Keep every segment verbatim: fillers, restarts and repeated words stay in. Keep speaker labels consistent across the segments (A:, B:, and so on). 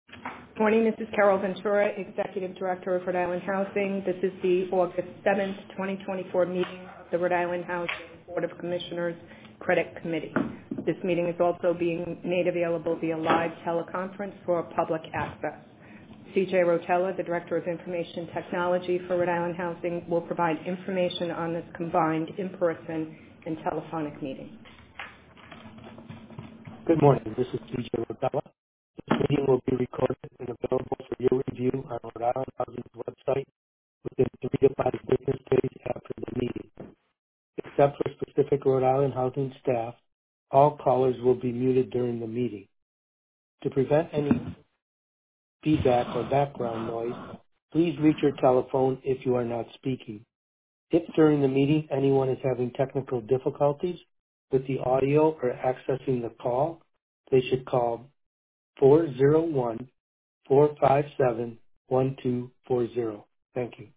A: Morning, this is Carol Ventura, Executive Director of Rhode Island Housing. This is the August seventh, twenty twenty-four meeting of the Rhode Island Housing Board of Commissioners Credit Committee. This meeting is also being made available via live teleconference for public access. C J Rotella, the Director of Information Technology for Rhode Island Housing, will provide information on this combined in-person and telephonic meeting.
B: Good morning. This is C J Rotella. This meeting will be recorded and available for your review on Rhode Island Housing's website within three to five business days after the meeting. Except for specific Rhode Island Housing staff, all callers will be muted during the meeting. To prevent any feedback or background noise, please mute your telephone if you are not speaking. If during the meeting anyone is having technical difficulties with the audio or accessing the call, they should call four zero one, four five seven, one two four zero. Thank you.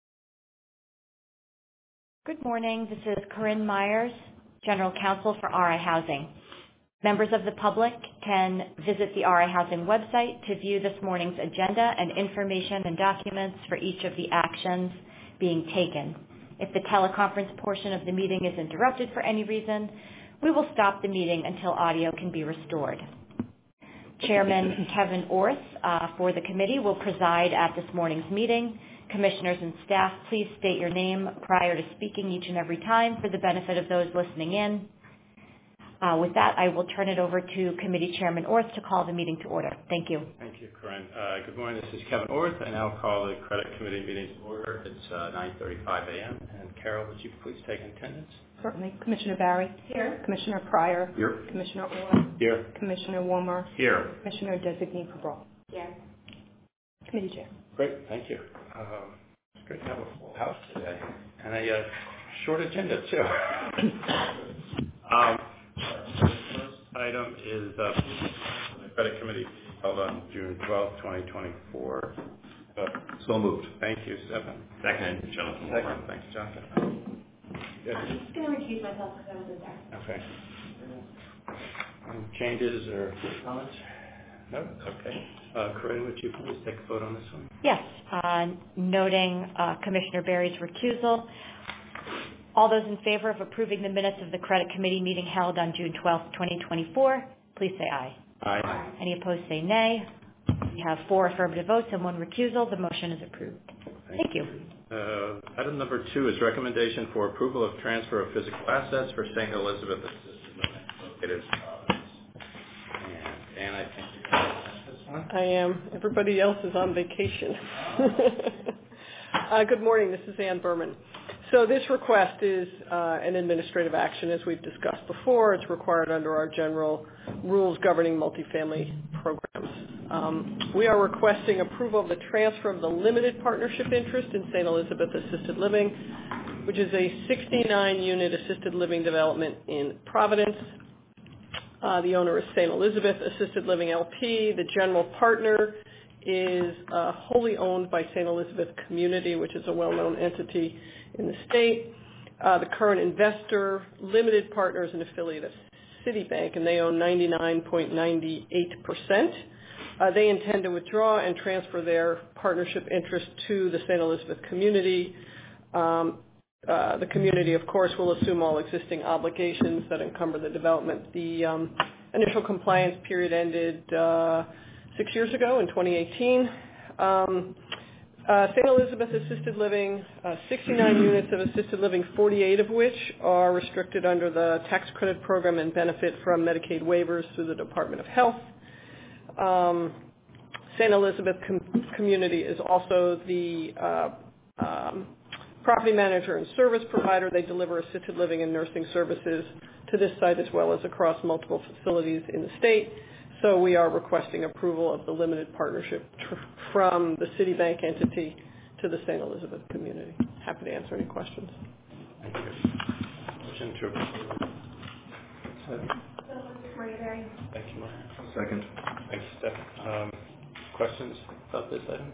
C: Good morning. This is Corinne Myers, General Counsel for R I Housing. Members of the public can visit the R I Housing website to view this morning's agenda and information and documents for each of the actions being taken. If the teleconference portion of the meeting is interrupted for any reason, we will stop the meeting until audio can be restored. Chairman Kevin Orth uh, for the committee will preside at this morning's meeting. Commissioners and staff, please state your name prior to speaking each and every time for the benefit of those listening in. Uh, with that, I will turn it over to Committee Chairman Orth to call the meeting to order. Thank you.
D: Thank you, Corinne. Uh, good morning. This is Kevin Orth. I now call the Credit Committee meeting to order. It's uh, nine thirty-five a m And Carol, would you please take attendance?
A: Certainly. Commissioner Barry? Here. Commissioner Pryor?
D: Here.
A: Commissioner Orr?
D: Here.
A: Commissioner Womer?
D: Here.
A: Commissioner Designee Cabral? Here. Committee Chair.
D: Great. Thank you. Um, it's great to have a full house today. And a uh, short agenda, too. um, the first item is uh, the Credit Committee held on June twelfth, twenty twenty-four. Uh,
E: so moved.
D: Thank you, Stephen.
E: Second, Jonathan.
D: Second. Thank you, Jonathan. Good.
F: I'm just going to recuse myself because I wasn't there.
D: Okay. Any changes or comments? No? Okay. Uh, Corinne, would you please take a vote on this one?
C: Yes. Uh, noting uh, Commissioner Barry's recusal, all those in favor of approving the minutes of the Credit Committee meeting held on June twelfth, twenty twenty-four, please say aye.
D: Aye.
C: Any opposed say nay. We have four affirmative votes and one recusal. The motion is approved.
D: Thank,
C: Thank you.
D: you. Uh, item number two is recommendation for approval of transfer of physical assets for Saint Elizabeth Assisted Living located in Providence. And, and I think you can this one.
G: I am. Everybody else is on vacation. uh, good morning. This is Ann Berman. So this request is uh, an administrative action, as we've discussed before. It's required under our general rules governing multifamily programs. Um, we are requesting approval of the transfer of the limited partnership interest in Saint Elizabeth Assisted Living, which is a sixty-nine unit assisted living development in Providence. Uh, the owner is Saint Elizabeth Assisted Living L P. The general partner is uh, wholly owned by Saint Elizabeth Community, which is a well-known entity in the state. Uh, the current investor, limited partner, is an affiliate of Citibank, and they own ninety-nine point nine eight percent. Uh, they intend to withdraw and transfer their partnership interest to the Saint Elizabeth Community. Um, uh, the community, of course, will assume all existing obligations that encumber the development. The um, initial compliance period ended uh, six years ago in twenty eighteen. Um, Uh, Saint Elizabeth Assisted Living, uh, sixty-nine units of assisted living, forty-eight of which are restricted under the tax credit program and benefit from Medicaid waivers through the Department of Health. Um, Saint Elizabeth com- Community is also the uh, um, property manager and service provider. They deliver assisted living and nursing services to this site as well as across multiple facilities in the state. So we are requesting approval of the limited partnership tr- from the Citibank entity to the Saint Elizabeth Community. Happy to answer any questions.
D: Thank you. Motion to approve.
F: Maria Berry.
D: Thank you, Maria.
E: Second.
D: Thank you, Steph. Um, questions about this item?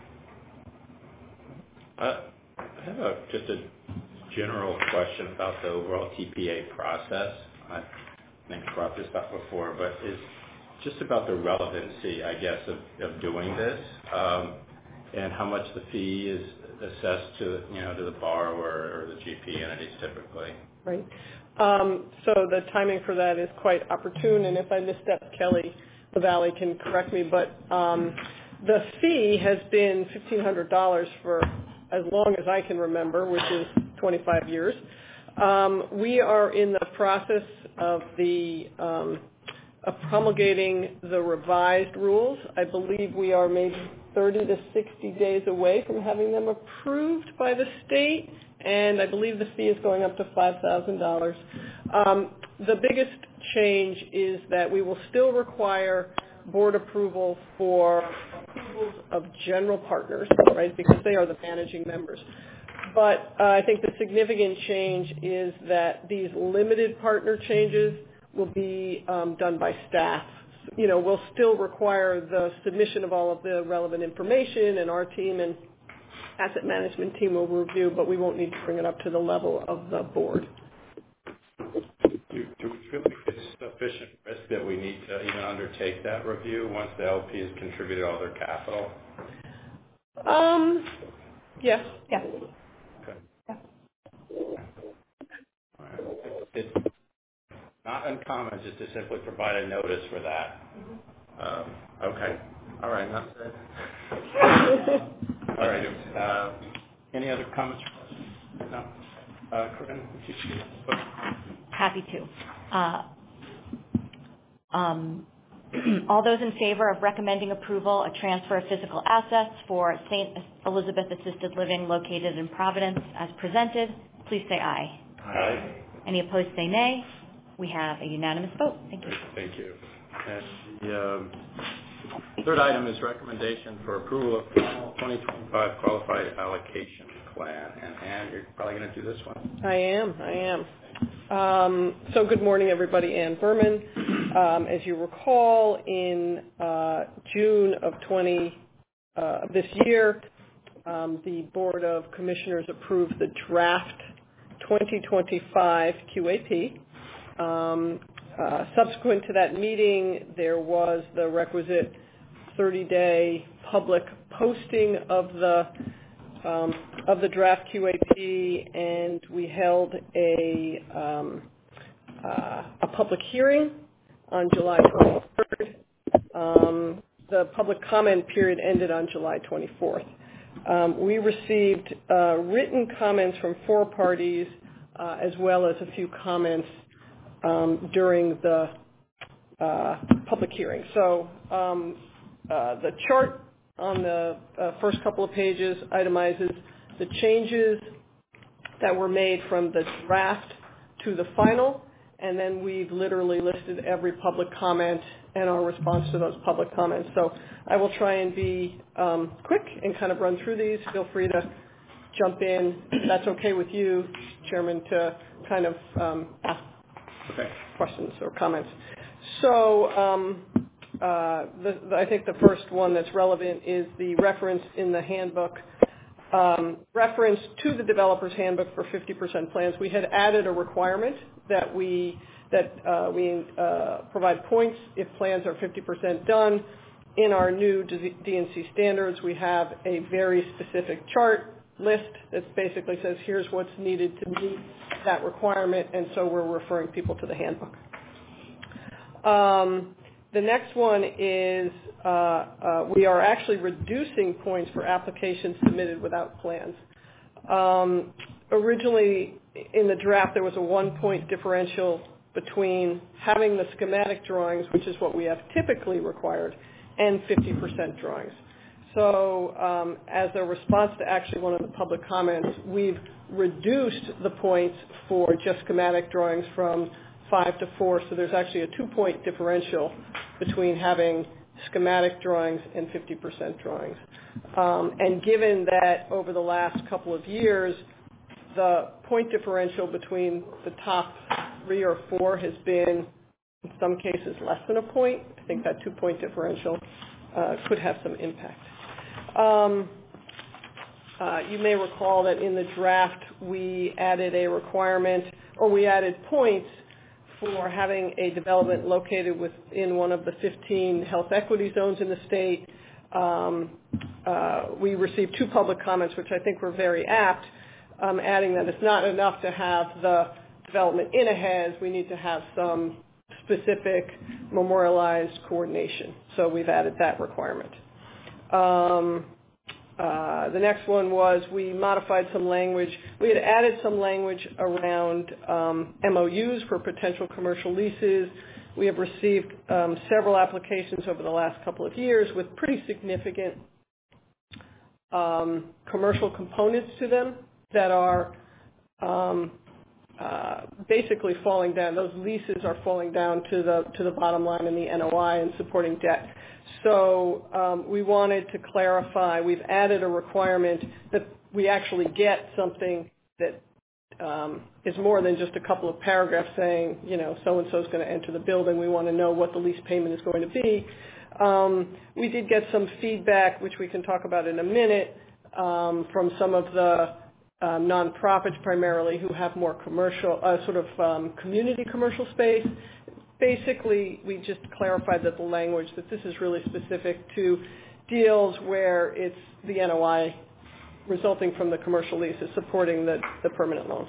D: Uh, I have a, just a general question about the overall T P A process. I think I brought this up before, but is just about the relevancy, I guess, of, of doing this, um, and how much the fee is assessed to, you know, to the borrower or the G P entities typically.
G: Right. Um, so the timing for that is quite opportune, and if I misstep, Kelly LaValle can correct me, but um, the fee has been fifteen hundred dollars for as long as I can remember, which is twenty-five years. Um, we are in the process of the um, of promulgating the revised rules. I believe we are maybe thirty to sixty days away from having them approved by the state, and I believe the fee is going up to five thousand dollars. Um, the biggest change is that we will still require board approval for approvals of general partners, right, because they are the managing members. But uh, I think the significant change is that these limited partner changes will be um, done by staff. You know, we'll still require the submission of all of the relevant information, and our team and asset management team will review, but we won't need to bring it up to the level of the board.
D: Do, do we feel like it's sufficient risk that we need to even undertake that review once the L P has contributed all their capital?
G: Um, yes.
A: Yes.
D: Okay.
A: Yeah.
D: All right. It's not uncommon just to simply provide a notice for that. Um, okay. All right. That's it. All right. Uh, any other comments? No. Uh, Corinne, would you speak?
C: Happy to. Uh, um, all those in favor of recommending approval a transfer of physical assets for Saint Elizabeth Assisted Living located in Providence as presented, please say aye.
D: Aye.
C: Any opposed say nay. We have a unanimous vote. Thank you.
D: Thank you. And the um, third item is recommendation for approval of twenty twenty-five qualified allocation plan. And Ann, you're probably going to do this one.
G: I am. I am. Um, so good morning, everybody. Ann Berman. Um, as you recall, in uh, June of twenty uh, this year, um, the Board of Commissioners approved the draft twenty twenty-five Q A P. Um, uh, subsequent to that meeting, there was the requisite thirty-day public posting of the um, of the draft Q A P, and we held a um, uh, a public hearing on July twenty-third. Um, the public comment period ended on July twenty-fourth. Um, we received uh, written comments from four parties, uh, as well as a few comments um, during the uh, public hearing. So um, uh, the chart on the uh, first couple of pages itemizes the changes that were made from the draft to the final, and then we've literally listed every public comment and our response to those public comments. So I will try and be um, quick and kind of run through these. Feel free to jump in, if that's okay with you, Chairman, to kind of um, ask
D: Okay.
G: questions or comments. So um, uh, the, the, I think the first one that's relevant is the reference in the handbook, um, reference to the developer's handbook for fifty percent plans. We had added a requirement that we that uh, we uh, provide points if plans are fifty percent done. In our new D and C standards, we have a very specific chart list that basically says here's what's needed to meet that requirement, and so we're referring people to the handbook. Um, the next one is uh, uh, we are actually reducing points for applications submitted without plans. Um, originally, in the draft, there was a one-point differential between having the schematic drawings, which is what we have typically required, and fifty percent drawings. So um, as a response to actually one of the public comments, we've reduced the points for just schematic drawings from five to four, so there's actually a two-point differential between having schematic drawings and fifty percent drawings. Um, and given that over the last couple of years, the point differential between the top three or four has been, in some cases, less than a point, I think that two-point differential uh, could have some impact. Um, uh, you may recall that in the draft we added a requirement, or we added points for having a development located within one of the fifteen health equity zones in the state. Um, uh, we received two public comments, which I think were very apt, um, adding that it's not enough to have the development in a H E S. We need to have some specific memorialized coordination. So we've added that requirement. Um, uh, the next one was we modified some language. We had added some language around um, M O Us for potential commercial leases. We have received um, several applications over the last couple of years with pretty significant um, commercial components to them that are um, uh, basically falling down. Those leases are falling down to the to the bottom line in the N O I and supporting debt. So um, we wanted to clarify. We've added a requirement that we actually get something that um, is more than just a couple of paragraphs saying, you know, so-and-so is going to enter the building. We want to know what the lease payment is going to be. Um, we did get some feedback, which we can talk about in a minute, um, from some of the um, nonprofits primarily who have more commercial, uh, sort of um, community commercial space. Basically, we just clarified that the language, that this is really specific to deals where it's the N O I resulting from the commercial leases supporting the, the permanent loan.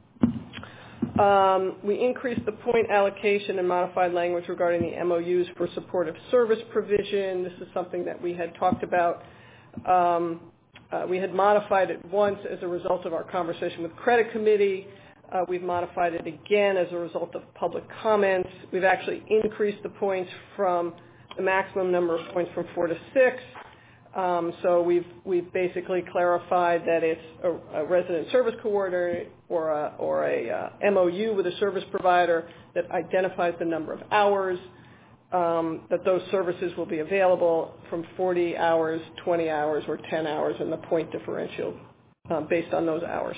G: Um, we increased the point allocation and modified language regarding the M O Us for supportive service provision. This is something that we had talked about. Um, uh, we had modified it once as a result of our conversation with credit committee. Uh, we've modified it again as a result of public comments. We've actually increased the points from the maximum number of points from four to six. Um, so we've we've basically clarified that it's a, a resident service coordinator or a, or a uh, M O U with a service provider that identifies the number of hours um, that those services will be available from forty hours, twenty hours, or ten hours, and the point differential uh, based on those hours.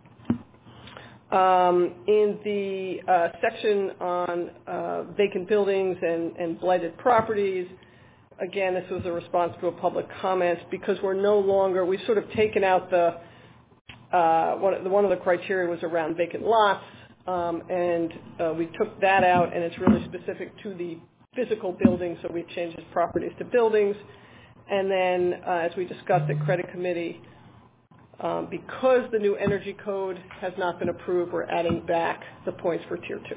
G: Um, in the uh, section on uh, vacant buildings and, and blighted properties, again, this was a response to a public comment because we're no longer, we've sort of taken out the, uh, one, of the one of the criteria was around vacant lots, um, and uh, we took that out, and it's really specific to the physical buildings, so we've changed its properties to buildings. And then, uh, as we discussed at credit committee, um, because the new energy code has not been approved, we're adding back the points for tier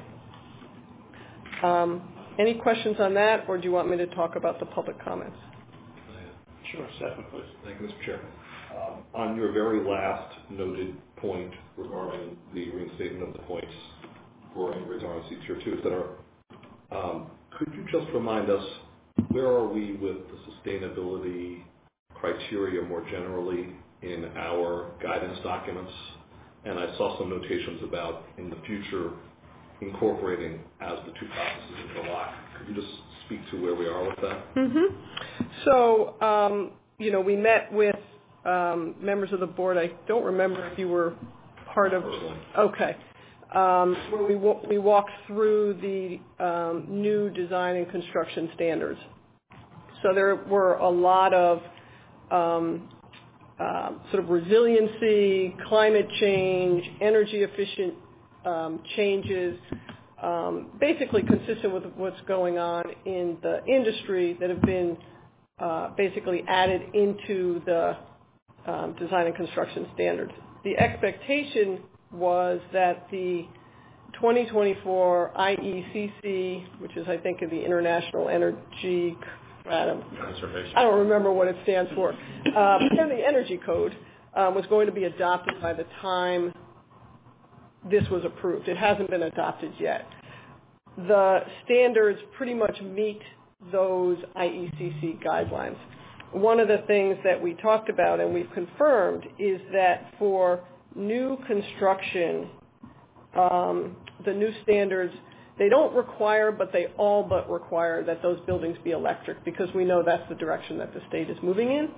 G: two. Um, Any questions on that, or do you want me to talk about the public comments?
E: Sure, Stefan, please. Thank you, Mister Chair. Um, on your very last noted point regarding the reinstatement of the points for inquiries on C tier two, et cetera, um, could you just remind us where are we with the sustainability criteria more generally in our guidance documents? And I saw some notations about in the future incorporating as the two processes interlock. Could you just speak to where we are with that?
G: Mm-hmm. So, um, you know, we met with um, members of the board. I don't remember if you were part of.
E: Personally.
G: Okay. Um, where we w- we walked through the um, new design and construction standards. So there were a lot of um, uh, sort of resiliency, climate change, energy efficient Um, changes, um, basically consistent with what's going on in the industry that have been uh, basically added into the um, design and construction standards. The expectation was that the twenty twenty-four I E C C, which is I think of the International Energy, I don't, I don't remember what it stands for, uh, but then the Energy Code um, was going to be adopted by the time this was approved. It hasn't been adopted yet. The standards pretty much meet those I E C C guidelines. One of the things that we talked about and we've confirmed is that for new construction, um, the new standards, they don't require, but they all but require that those buildings be electric because we know that's the direction that the state is moving in.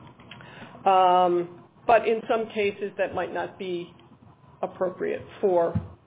G: Um, but in some cases that might not be appropriate for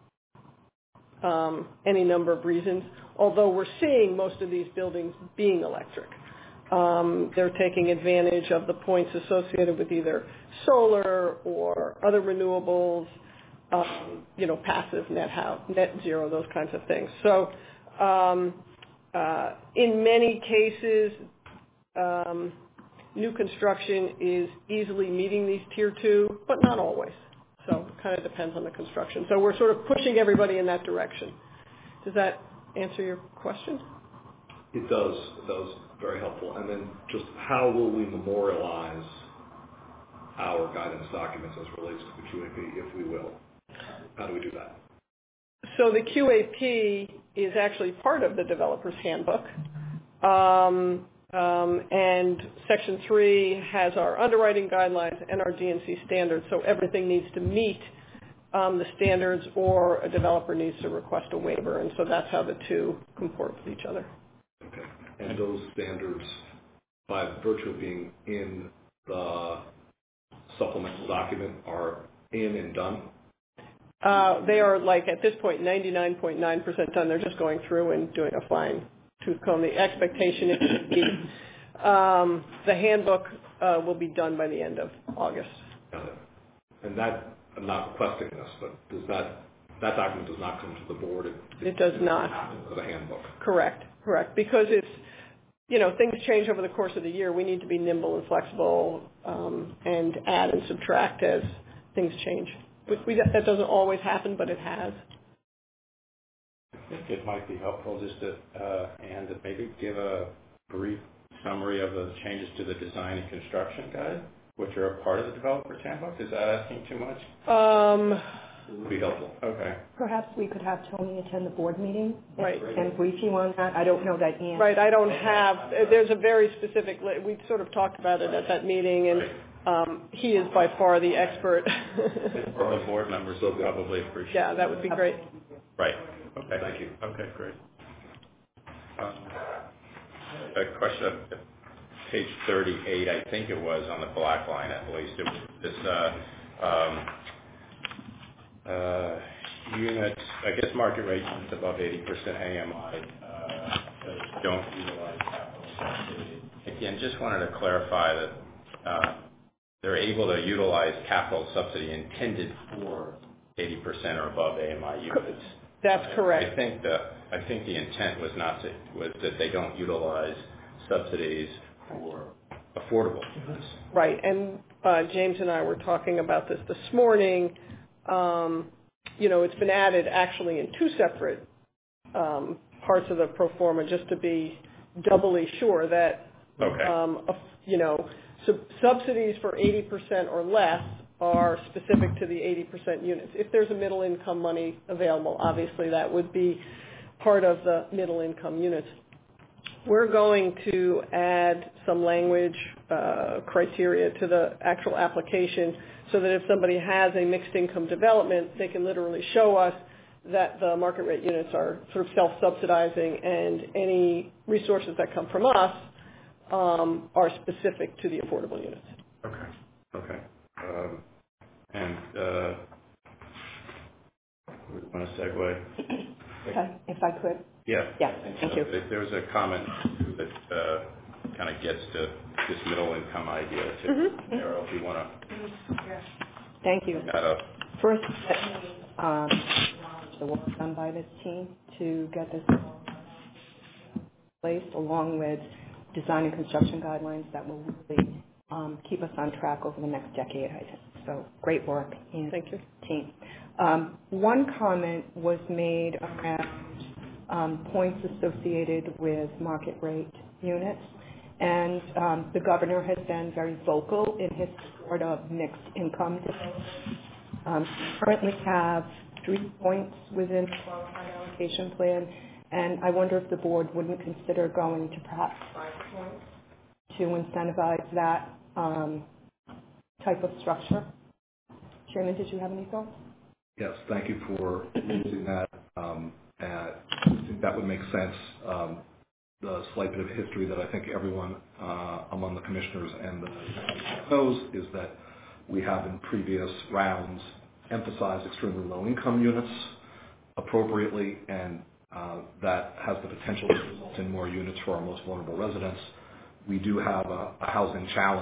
G: um, any number of reasons, although we're seeing most of these buildings being electric. Um, they're taking advantage of the points associated with either solar or other renewables, um, you know, passive, net house, net zero, those kinds of things. So um, uh, in many cases, um, new construction is easily meeting these tier two, but not always. So it kind of depends on the construction. So we're sort of pushing everybody in that direction. Does that answer your question?
E: It does. It does. Very helpful. And then just how will we memorialize our guidance documents as relates to the Q A P, if we will? How do we do that?
G: So the Q A P is actually part of the developer's handbook. Um, um, and Section three has our underwriting guidelines and our D and C standards, so everything needs to meet um, the standards or a developer needs to request a waiver, and so that's how the two comport with each other.
E: Okay. And those standards, by virtue of being in the supplemental document, are in and done?
G: Uh, they are, like, at this point, ninety-nine point nine percent done. They're just going through and doing a fine-tooth comb. The expectation is to be, um, the handbook uh, will be done by the end of August.
E: Got it. And that, I'm not requesting this, but does that, that document does not come to the board? It,
G: it, it does not.
E: To the handbook.
G: Correct, correct. Because it's, you know, things change over the course of the year. We need to be nimble and flexible um, and add and subtract as things change. We, we, that doesn't always happen, but it has.
D: I think it might be helpful just to, uh, and to maybe give a brief summary of the changes to the design and construction guide, which are a part of the developer's handbook. Is that asking too much?
G: Um,
E: It would be helpful.
D: Okay.
A: Perhaps we could have Tony attend the board meeting
G: Right.
A: and brief you on that. I don't know that Ian.
G: right, I don't have, there's a very specific, we sort of talked about it at that meeting, and um, he is by far the expert.
D: For the board members, will probably appreciate.
G: Yeah, that would be great.
D: Right. Okay.
E: Thank you.
D: Okay, great. Um, a question, page thirty-eight, I think it was on the black line at least. It was this uh, um, uh, units, I guess market rate units above eighty percent A M I uh, that don't utilize capital subsidy. Again, just wanted to clarify that uh, they're able to utilize capital subsidy intended for eighty percent or above A M I units.
G: That's correct.
D: I think the I think the intent was not to, was that they don't utilize subsidies for affordable units.
G: Right, and uh, James and I were talking about this this morning. Um, you know, it's been added actually in two separate um, parts of the pro forma just to be doubly sure that,
D: Okay.
G: um, you know, sub- subsidies for eighty percent or less are specific to the eighty percent units. If there's a middle income money available, obviously that would be part of the middle income units. We're going to add some language uh, criteria to the actual application so that if somebody has a mixed income development, they can literally show us that the market rate units are sort of self-subsidizing and any resources that come from us um, are specific to the affordable units.
D: Okay. Okay. Um, and uh, we want to segue.
A: Okay, if I could.
D: Yeah.
A: Yeah, thank you.
D: There was a comment that uh, kind of gets to this middle income idea too.
A: Mm-hmm.
D: Carol, if you want to.
A: Thank you.
D: That up.
A: First, let me um, acknowledge the work done by this team to get this placed, along with design and construction guidelines that will really um, keep us on track over the next decade, I think. So great work, Ian.
G: Thank you.
A: Team. Um, one comment was made around um, points associated with market rate units, and um, the governor has been very vocal in his support of mixed income development. Um, currently have three points within the qualified allocation plan, and I wonder if the board wouldn't consider going to perhaps five points to incentivize that um, type of structure. Chairman, did you have any thoughts?
E: Yes, thank you for using that. Um, and I think that would make sense. Um, the slight bit of history that I think everyone uh, among the commissioners and the knows is that we have in previous rounds emphasized extremely low income units appropriately, and uh, that has the potential to result in more units for our most vulnerable residents. We do have a, a housing challenge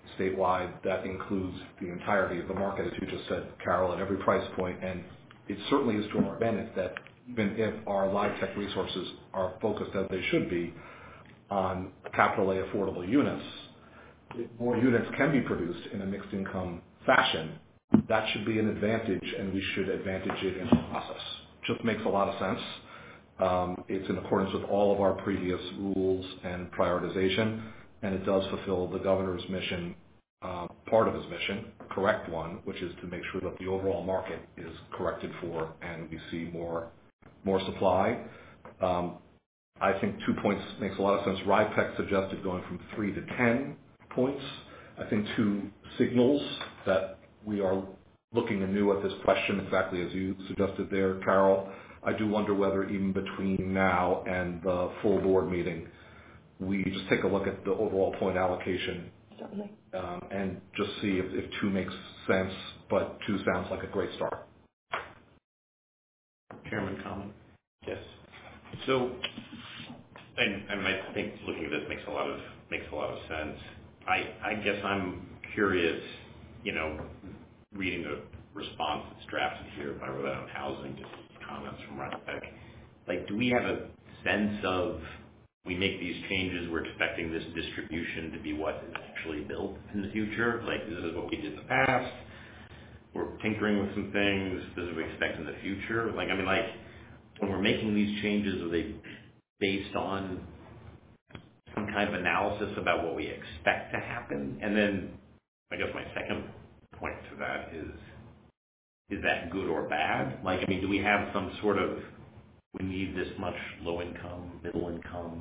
E: statewide that includes the entirety of the market, as you just said, Carol, at every price point. And it certainly is to our advantage that even if our LIHTC resources are focused, as they should be, on capital A affordable units, if more units can be produced in a mixed income fashion, that should be an advantage, and we should advantage it in the process. Just makes a lot of sense. Um, it's in accordance with all of our previous rules and prioritization, and it does fulfill the governor's mission, uh, part of his mission, correct one, which is to make sure that the overall market is corrected for and we see more more supply. Um, I think two points makes a lot of sense. R I P E C suggested going from three to ten points. I think two signals that we are looking anew at this question, exactly as you suggested there, Carol. I do wonder whether even between now and the full board meeting, we just take a look at the overall point allocation.
A: Certainly.
E: Um, and just see if, if two makes sense, but two sounds like a great start.
D: Chairman, comment? Yes. So, and, and I think looking at this makes a lot of makes a lot of sense. I, I guess I'm curious, you know, reading the response that's drafted here by Rhode Island Housing, just comments from R I P E C. Like, do we have a sense of, we make these changes, we're expecting this distribution to be what is actually built in the future? Like, this is what we did in the past, we're tinkering with some things, this is what we expect in the future? Like, I mean, like, when we're making these changes, are they based on some kind of analysis about what we expect to happen? And then, I guess my second point to that is, is that good or bad? Like, I mean, do we have some sort of, we need this much low income, middle income?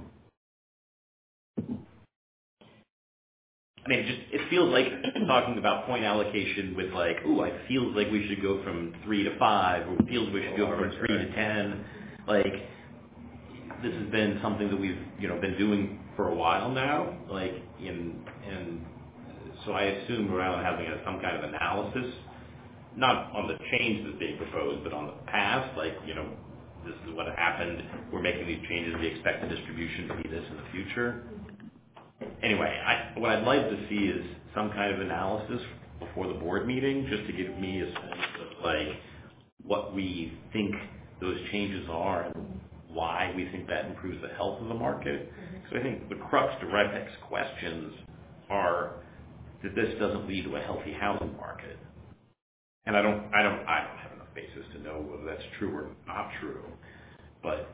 D: I mean, it just, it feels like talking about point allocation with like, ooh, it feels like we should go from three to five, or it feels we should go from three to ten. Like, this has been something that we've, you know, been doing for a while now. Like, in, and so I assume Rhode Island Housing has some kind of analysis, not on the change that's being proposed, but on the past, like, you know, this is what happened, we're making these changes, we expect the distribution to be this in the future. Anyway, I, what I'd like to see is some kind of analysis before the board meeting, just to give me a sense of, like, what we think those changes are and why we think that improves the health of the market. Because I think the crux to R I P E C's questions are that this doesn't lead to a healthy housing market. And I don't, I don't, I don't have enough basis to know whether that's true or not true, but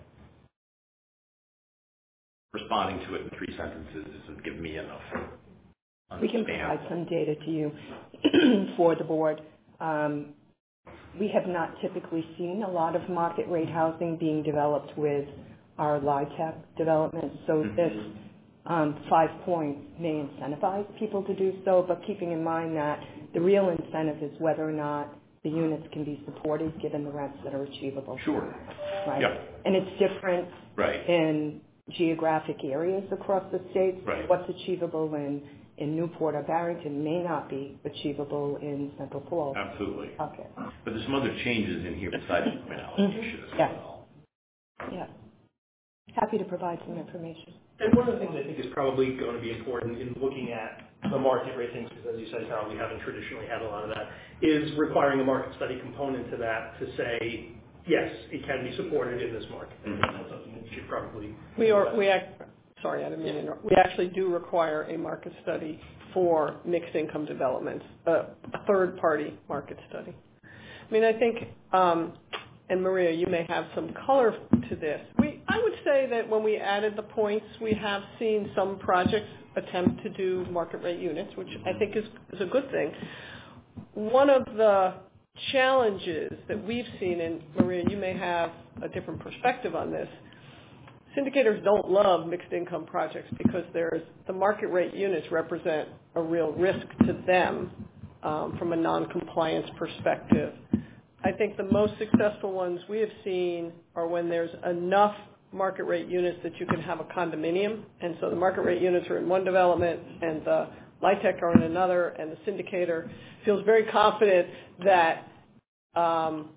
D: responding to it in three sentences isn't giving me enough.
A: We can provide some data to you for the board. Um, we have not typically seen a lot of market rate housing being developed with our LIHTC development, so mm-hmm. this um, five points may incentivize people to do so, but keeping in mind that the real incentive is whether or not the units can be supported given the rents that are achievable.
D: Sure.
A: Right.
D: Yeah.
A: And it's different
D: right.
A: in geographic areas across the state.
D: Right.
A: What's achievable in, in Newport or Barrington may not be achievable in Central Falls.
D: Absolutely.
A: Okay.
D: But there's some other changes in here besides the point allocation as
A: yes.
D: well.
A: Yeah. Happy to provide some information.
H: And one of the things I think is probably going to be important in looking at the market rate things, because as you said, Carol, we haven't traditionally had a lot of that, is requiring a market study component to that to say, yes, it can be supported in this market. Mm-hmm. And that's something that you should probably...
G: We are, we act, sorry, I didn't mean to interrupt. We actually do require a market study for mixed income developments, a, a third-party market study. I mean, I think, um, and Maria, you may have some color to this. We, I would say that when we added the points, we have seen some projects attempt to do market rate units, which I think is, is a good thing. One of the challenges that we've seen, and Maria, you may have a different perspective on this, syndicators don't love mixed income projects because there's, the market rate units represent a real risk to them um, from a non-compliance perspective. I think the most successful ones we have seen are when there's enough market rate units that you can have a condominium, and so the market rate units are in one development and the LIHTC are in another, and the syndicator feels very confident that um,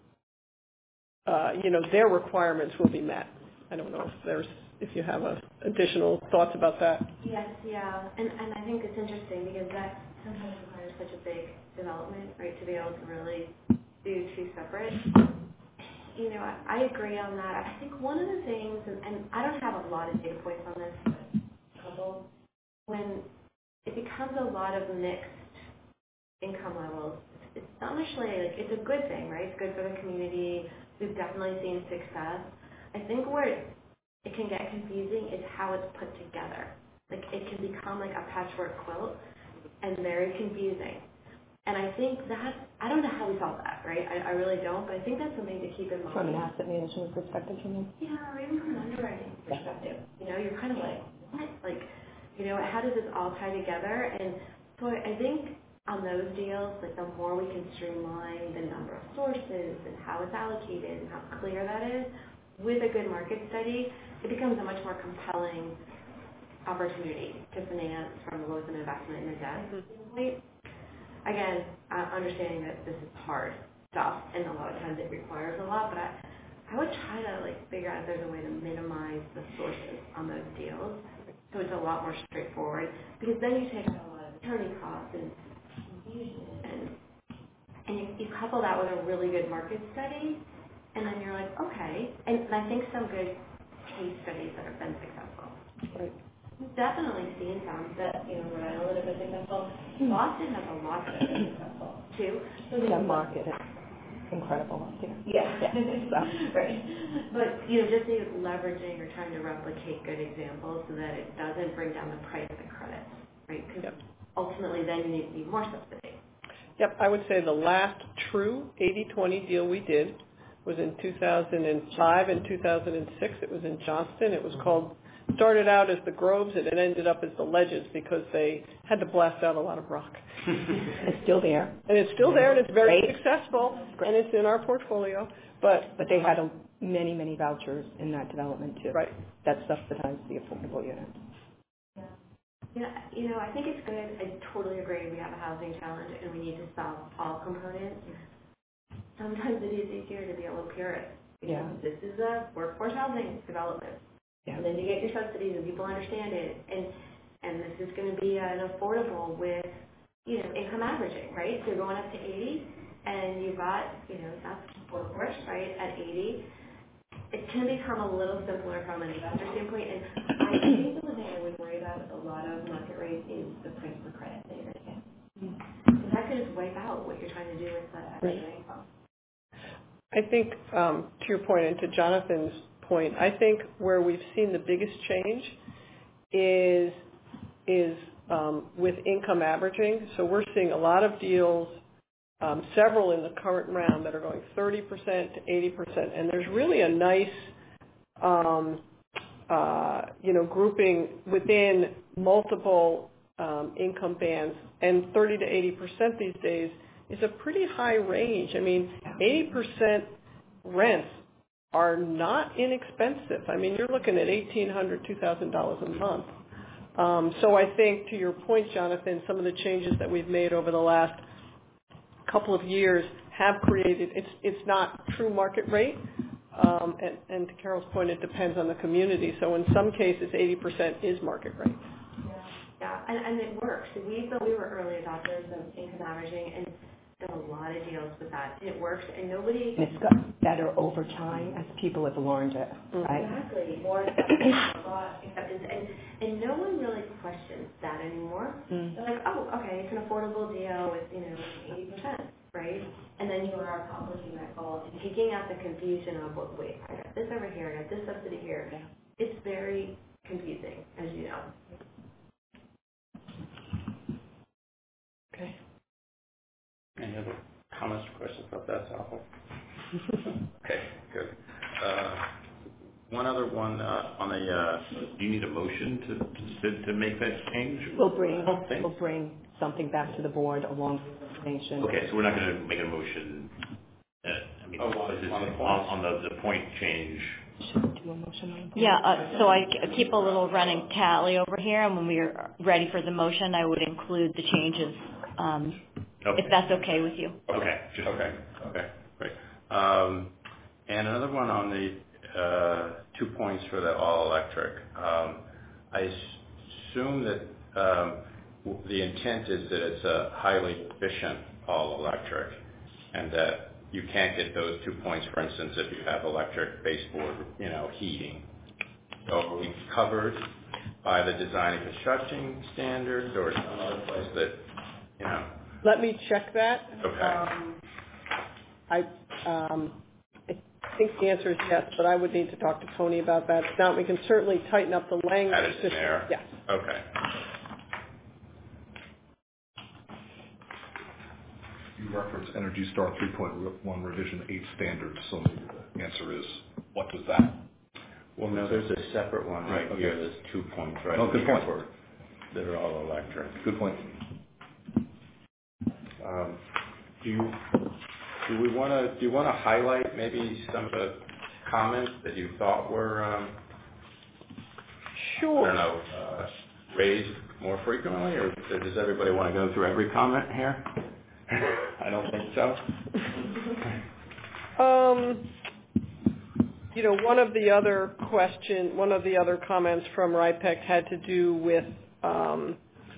G: uh, you know, their requirements will be met. I don't know if there's if you have a, additional thoughts about that.
F: Yes, yeah, and and I think it's interesting because that sometimes requires such a big development, right, to be able to really do two separate. You know, I, I agree on that. I think one of the things, and, and I don't have a lot of data points on this, but a couple, when it becomes a lot of mixed income levels, it's not necessarily, like, it's a good thing, right? It's good for the community. We've definitely seen success. I think where it, it can get confusing is how it's put together. Like, it can become like a patchwork quilt and very confusing. And I think that, I don't know how we solve that, right? I, I really don't, but I think that's something to keep in mind.
A: From an asset management perspective, you mean?
F: Yeah, or even from an underwriting perspective. You know, you're kind of like, what? Like, you know, how does this all tie together? And so I think on those deals, like the more we can streamline the number of sources and how it's allocated and how clear that is, with a good market study, it becomes a much more compelling opportunity to finance from both an investment and a debt standpoint. Again, uh, understanding that this is hard stuff, and a lot of times it requires a lot, but I, I would try to like figure out if there's a way to minimize the sources on those deals, so it's a lot more straightforward. Because then you take out a lot of attorney costs and confusion, and and you, you couple that with a really good market study, and then you're like, okay. And, and I think some good case studies that have been successful.
A: Right.
F: We've definitely seen some that, you know, Rhode Island have been successful. Boston has a lot that have been successful, too. So
A: The market is incredible up there.
F: Yeah.
A: Yeah. So.
F: Right. But, you know, just maybe leveraging or trying to replicate good examples so that it doesn't bring down the price of the credits, right? Because
G: Yep.
F: ultimately then you need, need more subsidy.
G: Yep, I would say the last true eighty twenty deal we did was in two thousand five and two thousand six. It was in Johnston. It was called, started out as the Groves, and it ended up as the Legends because they had to blast out a lot of rock.
A: It's still there.
G: And it's still there, and it's very
A: Great.
G: successful, and it's in our portfolio. But
A: But they had a, many, many vouchers in that development, too.
G: right,
A: That subsidized the affordable unit.
F: Yeah. Yeah, you know, I think it's good. I totally agree. We have a housing challenge, and we need to solve all components. Sometimes it is easier to be a little purist.
A: Yeah.
F: This is a workforce housing development.
A: Yeah.
F: And then you get your subsidies, and people understand it. And and this is going to be an affordable with, you know, income averaging, right? So you're going up to eighty, and you've got, you know, that's workforce, right, at eighty. It can become a little simpler from an investor standpoint. And I think the one thing I would worry about with a lot of market rates is the price per credit that you're going to get. Because that could just wipe out what you're trying to do with the extra income.
G: I think um, to your point and to Jonathan's point, I think where we've seen the biggest change is is um, with income averaging. So we're seeing a lot of deals, um, several in the current round that are going thirty percent to eighty percent, and there's really a nice, um, uh, you know, grouping within multiple um, income bands, and thirty to eighty percent these days is a pretty high range. I mean, eighty percent rents are not inexpensive. I mean, you're looking at eighteen hundred dollars, two thousand dollars a month. Um, so I think, to your point, Jonathan, some of the changes that we've made over the last couple of years have created, it's it's not true market rate, um, and, and to Carol's point, it depends on the community. So in some cases, eighty percent is market rate.
F: Yeah, yeah, and, and it works. We thought we were early adopters of income averaging, and done a lot of deals with that. And it works, and nobody...
A: And it's got better over time as people have learned it, right?
F: Exactly. More acceptance, acceptance, and, and no one really questions that anymore.
A: Mm.
F: They're like, oh, okay, it's an affordable deal with, you know, eighty percent, right? And then you are accomplishing that goal and taking out the confusion of, well, wait, I got this over here, I got this subsidy here.
A: Yeah.
F: It's very confusing, as you know.
A: Okay.
D: Any other comments or questions about that, Salvo? Okay, good. Uh, one other one uh, on the, uh, do you need a motion to, to, to make that change?
A: We'll bring,
D: Okay.
A: we'll bring something back to the board along with information.
I: Okay, so we're not going to make a motion, uh, I mean,
D: Oh, on-
I: this is
D: on the
I: on,
D: points.
I: on the, the point change.
A: Should we do a motion on that?
C: Yeah, uh, so I k- keep a little running tally over here, and when we're ready for the motion, I would include the changes, um,
I: Okay.
C: if that's okay with you.
I: Okay, just
D: Okay, okay, great. Um, and another one on the uh, two points for the all-electric. Um, I assume that um, w- the intent is that it's a highly efficient all-electric, and that you can't get those two points, for instance, if you have electric baseboard, you know, heating. So are we covered by the design and construction standards, or some other place that, you know?
G: Let me check that.
D: Okay.
G: Um, I, um, I think the answer is yes, but I would need to talk to Tony about that. If not, we can certainly tighten up the language.
D: Add it in there?
G: Yes.
D: Okay.
E: You reference Energy Star three point one Revision eight standards, so the answer is, what does that?
D: Well, no, there's a separate one right
E: Okay.
D: here. There's two points right
E: Oh, good
D: here
E: point.
D: for- that are all electric.
E: Good point.
D: Um, do you do we want to do you want to highlight maybe some of the comments that you thought were um,
G: Sure.
D: I don't know uh, raised more frequently, or does everybody want to go through every comment here? I don't think so.
G: Um, you know, one of the other question, one of the other comments from R I P E C had to do with um,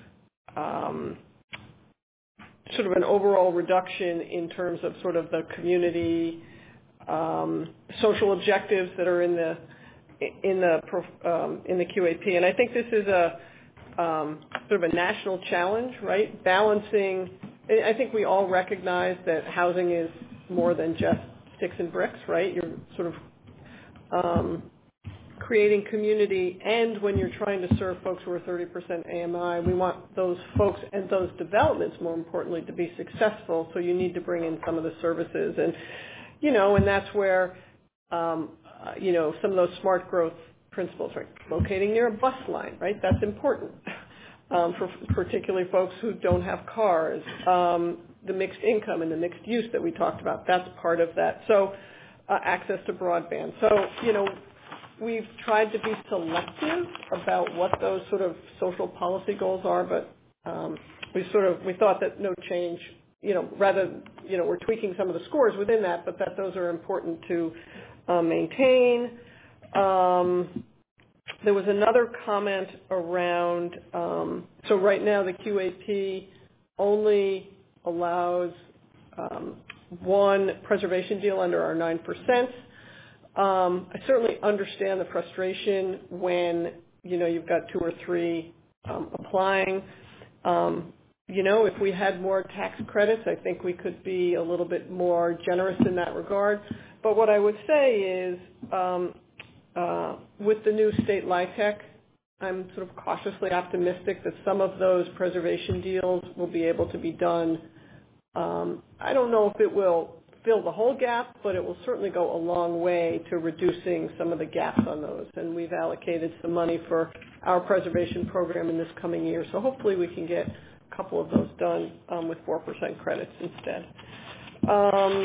G: um, sort of an overall reduction in terms of sort of the community um, social objectives that are in the in the um, in the Q A P, and I think this is a um, sort of a national challenge, right? Balancing. I think we all recognize that housing is more than just sticks and bricks, right? You're sort of um, creating community, and when you're trying to serve folks who are thirty percent A M I, we want those folks and those developments, more importantly, to be successful, so you need to bring in some of the services. And, you know, and that's where, um, uh, you know, some of those smart growth principles, right? Locating near a bus line, right? That's important. Um, for particularly folks who don't have cars, um, the mixed income and the mixed use that we talked about, that's part of that. So uh, access to broadband. So, you know, we've tried to be selective about what those sort of social policy goals are, but um, we sort of, we thought that no change, you know, rather, you know, we're tweaking some of the scores within that, but that those are important to uh, maintain. Um, There was another comment around, um, so right now the Q A P only allows um, one preservation deal under our nine percent. Um, I certainly understand the frustration when, you know, you've got two or three um, applying. Um, you know, if we had more tax credits, I think we could be a little bit more generous in that regard. But what I would say is, um, Uh, with the new state LIHTC, I'm sort of cautiously optimistic that some of those preservation deals will be able to be done. Um, I don't know if it will fill the whole gap, but it will certainly go a long way to reducing some of the gaps on those. And we've allocated some money for our preservation program in this coming year, so hopefully we can get a couple of those done um, with four percent credits instead. Um,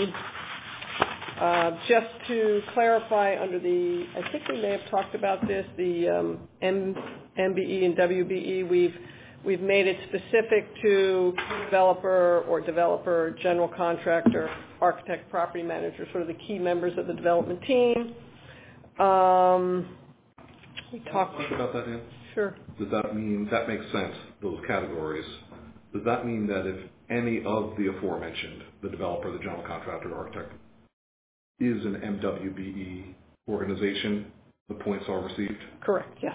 G: Uh, just to clarify, under the, I think we may have talked about this, the um, M, MBE and W B E, we've we've made it specific to developer or developer, general contractor, architect, property manager, sort of the key members of the development team. Um, we talked
E: Talk about that, Ann.
G: Sure.
E: Does that mean, that makes sense, those categories. Does that mean that if any of the aforementioned, the developer, the general contractor, architect, is an M W B E organization, the points are received?
G: Correct, yes.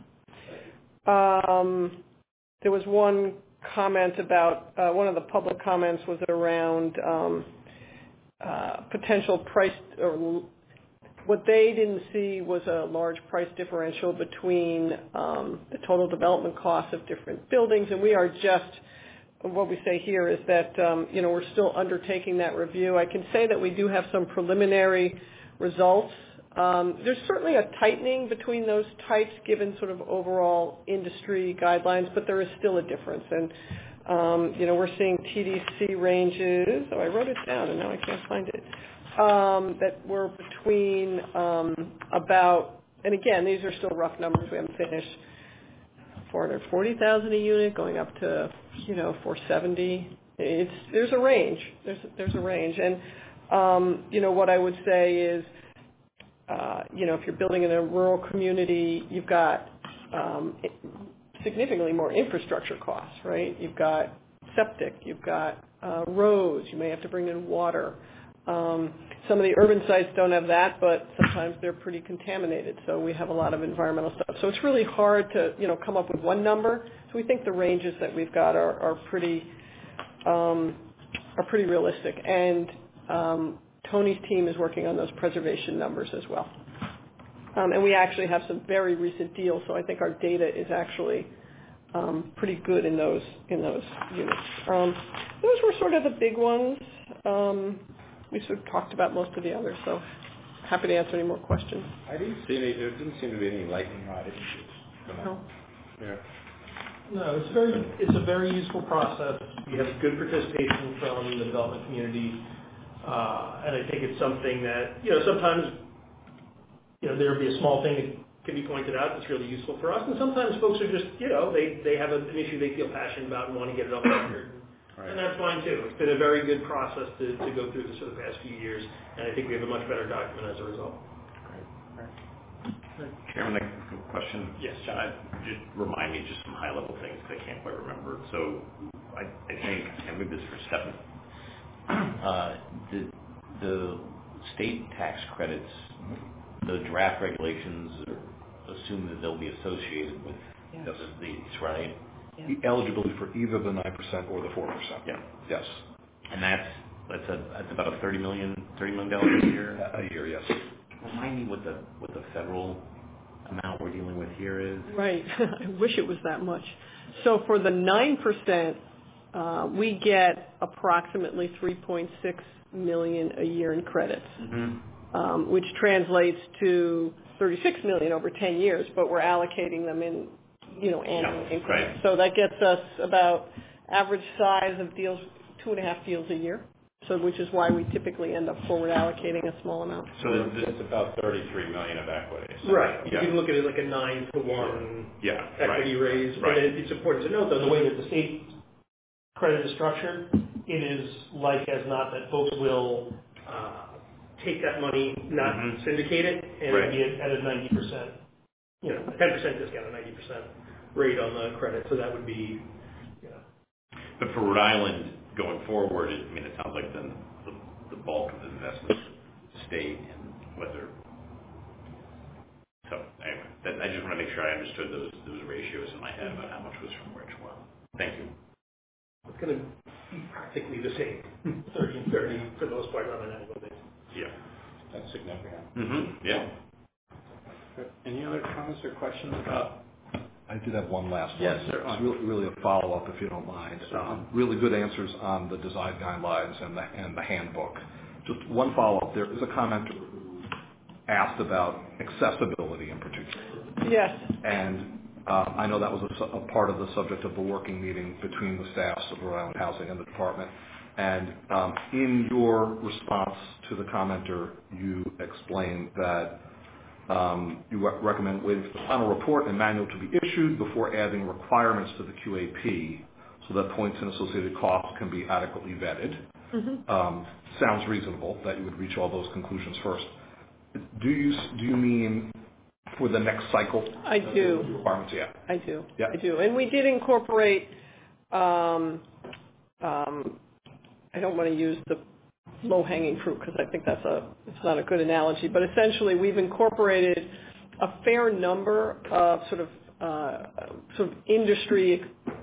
G: Um, there was one comment about, uh, one of the public comments was around um, uh, potential price, or what they didn't see was a large price differential between um, the total development costs of different buildings, and we are just, what we say here is that, um, you know, we're still undertaking that review. I can say that we do have some preliminary results. Um, there's certainly a tightening between those types given sort of overall industry guidelines, but there is still a difference. And, um, you know, we're seeing T D C ranges, oh, I wrote it down and now I can't find it, um, that were between um, about, and again, these are still rough numbers, we haven't finished, four hundred forty thousand a unit going up to, you know, four seventy. It's, there's a range. There's, there's a range. And, um, you know, what I would say is, uh, you know, if you're building in a rural community, you've got um, significantly more infrastructure costs, right? You've got septic, you've got uh, roads, you may have to bring in water. Um, some of the urban sites don't have that, but sometimes they're pretty contaminated, so we have a lot of environmental stuff. So it's really hard to, you know, come up with one number. So we think the ranges that we've got are, are pretty um, are pretty realistic. And um, Tony's team is working on those preservation numbers as well. Um, and we actually have some very recent deals, so I think our data is actually um, pretty good in those in those units. Um, those were sort of the big ones. Um, we sort of talked about most of the others, so happy to answer any more questions.
D: I didn't see any, there didn't seem to be any lightning rod issues.
G: No.
D: Yeah.
H: No, it's very, it's a very useful process. We have good participation from the development community, uh, and I think it's something that, you know, sometimes, you know, there'll be a small thing that can be pointed out that's really useful for us, and sometimes folks are just, you know, they, they have an issue they feel passionate about and want to get it up on record. Right. And that's fine too. It's been a very good process to, to go through this for the past few years, and I think we have a much better document as a result.
I: Great. Chairman, a question.
H: Yes.
I: Uh, just remind me just some high-level things because I can't quite remember. So I, I think, and maybe this is for Stephen, uh, the, the state tax credits, the draft regulations are, assume that they'll be associated with
A: Yes.
I: these, right?
A: Yeah.
E: Eligibility for either the nine percent or the four percent.
I: Yeah.
E: Yes.
I: And that's that's a that's about a thirty million thirty million dollars a year.
E: A year, yes.
I: Remind me what the what the federal amount we're dealing with here is.
G: Right. I wish it was that much. So for the nine percent, uh, we get approximately three point six million dollars a year in credits,
I: Mm-hmm.
G: um, which translates to thirty-six million dollars over ten years, but we're allocating them in, you know, annual
I: Yeah,
G: increments.
I: right.
G: So that gets us about average size of deals, two and a half deals a year. So which is why we typically end up forward allocating a small amount.
D: So it's about thirty-three million of equity.
H: Right.
D: Yeah.
H: You can look at it like a nine to one
D: Yeah.
H: equity
D: right.
H: raise.
D: Right.
H: And it's important to note, though, the way that the state credit is structured, it is like as not that folks will uh, take that money, not
D: Mhm.
H: syndicate it, and
D: Right.
H: it'll be at a ninety percent, you know, ten percent discount, a ninety percent rate on the credit. So that would be, you know.
I: But for Rhode Island going forward, it, I mean, it sounds like then the, the bulk of the investment state and whether. So anyway, that, I just want to make sure I understood those those ratios in my head about how much was from which one. Thank you.
H: It's going to be practically the same, thirty and thirty for the most part on an annual basis.
I: Yeah.
D: That's significant.
I: Mm-hmm. Yeah.
D: Any other comments or questions about?
E: I did have one last one.
D: Yes, sir.
E: It's really, really a follow-up, if you don't mind. Um, really good answers on the design guidelines and the, and the handbook. Just one follow-up. There is a commenter who asked about accessibility in particular.
G: Yes.
E: And uh, I know that was a, su- a part of the subject of the working meeting between the staffs of Rhode Island Housing and the department. And um, in your response to the commenter, you explained that Um, you re- recommend waiting for the final report and manual to be issued before adding requirements to the Q A P so that points and associated costs can be adequately vetted.
G: Mm-hmm.
E: Um, sounds reasonable that you would reach all those conclusions first. Do you do you mean for the next cycle?
G: I do.
E: Requirements, yeah.
G: I do.
E: Yeah.
G: I do. And we did incorporate, um, um, I don't want to use the low-hanging fruit because I think that's a it's not a good analogy, but essentially we've incorporated a fair number of sort of uh, sort of industry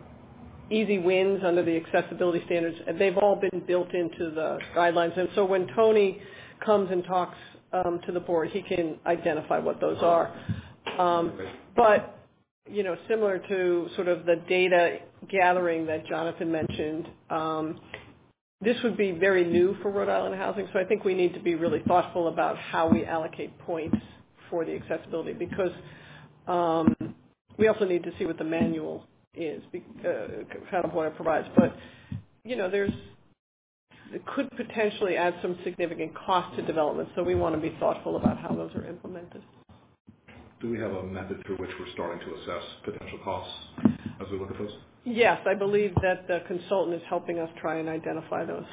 G: easy wins under the accessibility standards, and they've all been built into the guidelines. And so when Tony comes and talks um, to the board, he can identify what those are. Um, but you know, similar to sort of the data gathering that Jonathan mentioned. Um, This would be very new for Rhode Island Housing, so I think we need to be really thoughtful about how we allocate points for the accessibility because um, we also need to see what the manual is, uh, kind of what it provides. But, you know, there's it could potentially add some significant cost to development, so we want to be thoughtful about how those are implemented.
E: Do we have a method through which we're starting to assess potential costs as we look at those?
G: Yes, I believe that the consultant is helping us try and identify those.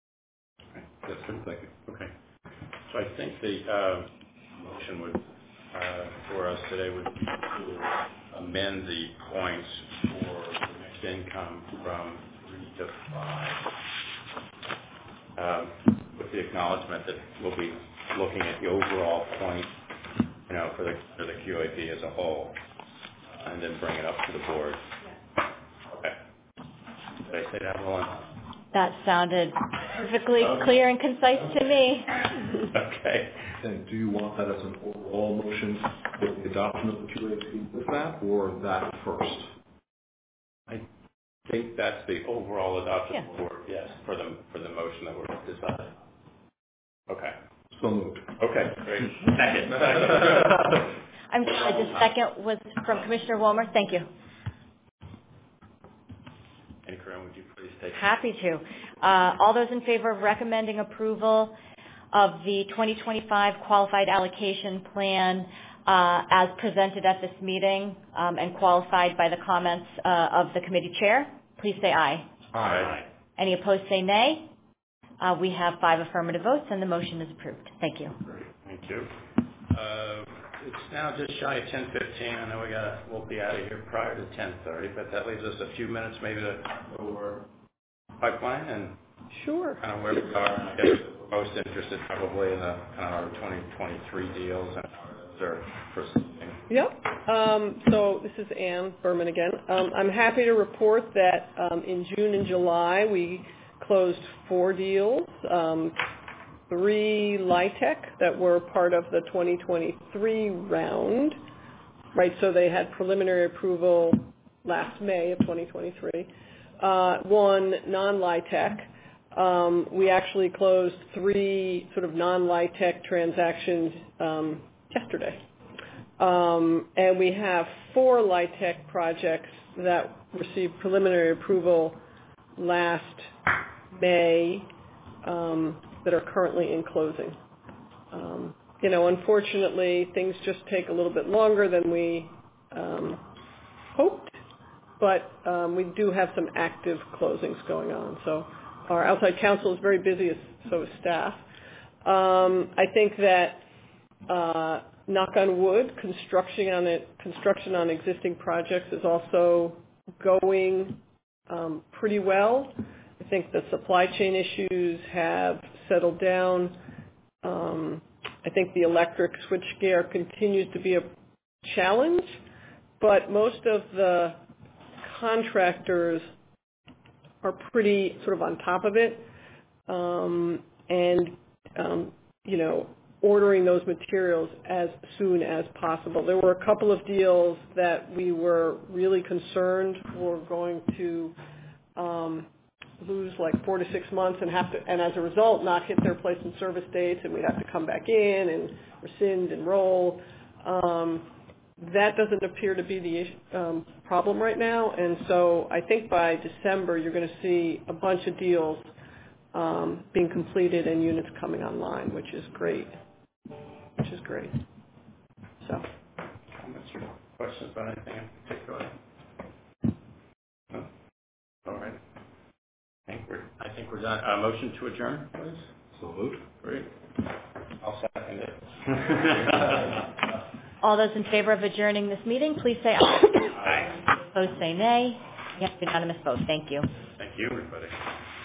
D: That's good.
E: Thank you.
D: Okay. So I think the uh, motion would uh, for us today would be to amend the points for the mixed income from three to five, um, with the acknowledgement that we'll be looking at the overall point, you know, for the for the Q A P as a whole, and then bring it up to the board. Okay. Did I say that well enough?
C: That sounded perfectly clear and concise to me.
D: Okay.
E: And do you want that as an overall motion with the adoption of the Q A P with that, or that first?
D: I think that's the overall adoption
C: Yeah.
D: for, yes, for the for the motion that we're deciding. Okay.
E: So moved.
D: Okay, great. Second.
C: I'm sorry, the second was from Commissioner Wilmer. Thank you.
D: And Corinne, would you please take?
C: Happy to. Uh, all those in favor of recommending approval of the twenty twenty-five Qualified Allocation Plan uh, as presented at this meeting um, and qualified by the comments uh, of the committee chair, please say aye.
D: Aye.
C: Any opposed say nay. Uh, we have five affirmative votes and the motion is approved. Thank you.
D: Great, thank you. Uh, it's now just shy of ten fifteen. I know we got we'll be out of here prior to ten thirty, but that leaves us a few minutes maybe to go over pipeline and
G: Sure.
D: kind of where we are. And I guess we're most interested probably in the kind of our twenty twenty-three deals and how those are proceeding.
G: Yep. Um, so this is Ann Berman again. Um, I'm happy to report that um, in June and July we closed four deals, um, three LIHTC that were part of the twenty twenty-three round, right? So they had preliminary approval last May of twenty twenty-three. Uh, one non-LIHTC. Um, we actually closed three sort of non-LIHTC transactions um, yesterday. Um, and we have four LIHTC projects that received preliminary approval last May um, that are currently in closing. Um, you know, unfortunately, things just take a little bit longer than we um, hoped, but um, we do have some active closings going on. So our outside counsel is very busy, so is staff. Um, I think that, uh, knock on wood, construction on it, construction on existing projects is also going um, pretty well. I think the supply chain issues have settled down. Um, I think the electric switchgear continues to be a challenge, but most of the contractors are pretty sort of on top of it, um, and um, you know, ordering those materials as soon as possible. There were a couple of deals that we were really concerned were going to um, lose like four to six months and have to, and as a result, not hit their place in service dates, and we'd have to come back in and rescind and roll. Um, that doesn't appear to be the um, problem right now, and so I think by December you're going to see a bunch of deals um, being completed and units coming online, which is great. Which is great. So.
D: Comments or questions about anything in particular? No? All right. I think we're, I think we're done. Uh, motion to adjourn, please.
E: So moved.
D: Great. I'll second it.
C: All those in favor of adjourning this meeting, please say aye.
D: Aye.
C: Opposed say nay. We have unanimous vote. Thank you.
D: Thank you, everybody.